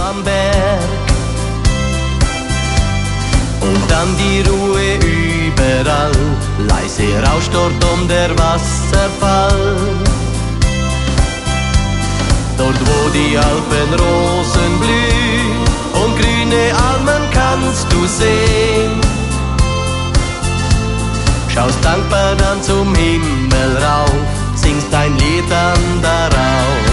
am Berg. Und dann die Ruhe überall, leise rauscht dort um der Wasserfall. Dort wo die Alpenrosen blühen und grüne Almen kannst du sehen. Schaust dankbar dann zum Himmel rauf, singst dein Lied dann darauf.